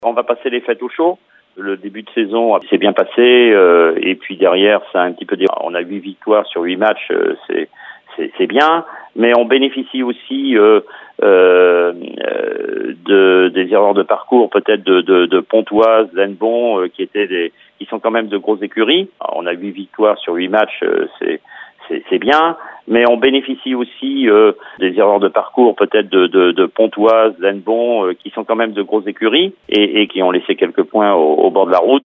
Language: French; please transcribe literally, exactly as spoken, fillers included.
On va passer les fêtes au chaud. Le début de saison s'est bien passé euh, et puis derrière, ça a un petit peu. On a huit victoires sur huit matchs, euh, c'est, c'est c'est bien, mais on bénéficie aussi euh, euh, de des erreurs de parcours, peut-être de, de, de Pontoise, d'Hennebont, euh, qui étaient des, qui sont quand même de grosses écuries. Alors, on a huit victoires sur huit matchs, euh, c'est C'est, c'est bien, mais on bénéficie aussi euh, des erreurs de parcours, peut-être de, de, de Pontoise, d'Hennebont, euh, qui sont quand même de grosses écuries et, et qui ont laissé quelques points au, au bord de la route.